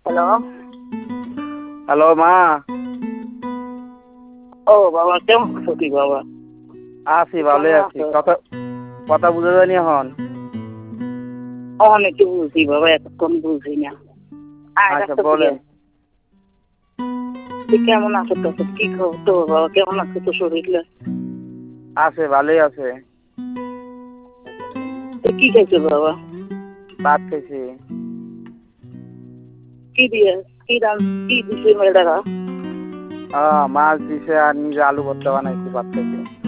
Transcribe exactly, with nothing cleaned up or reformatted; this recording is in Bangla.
হ্যালো। হ্যালো মা। ও বাবা, কেমন আছো তুই বাবা? আছি, ভালোই কেমন আছি। আছো? কথা কথা বুঝা যায়নি এখন। অনেক বুঝি বাবা, এতক্ষণ বুঝি না। আয় আচ্ছা রাস্তা থেকে বলেন। তুই কেমন আছো? তো কি খবর তো বাবা? কেমন আছো তো শরীরে? আছে, ভালোই আছে। তুই কি খাইছো বাবা? ভাত খাইছি। কি দিয়ে কি রান কি দিছে মেয়েটারা? আহ মাছ দিছে আর নিজে আলু ভর্তা বানাইছি, ভাত খাইছি।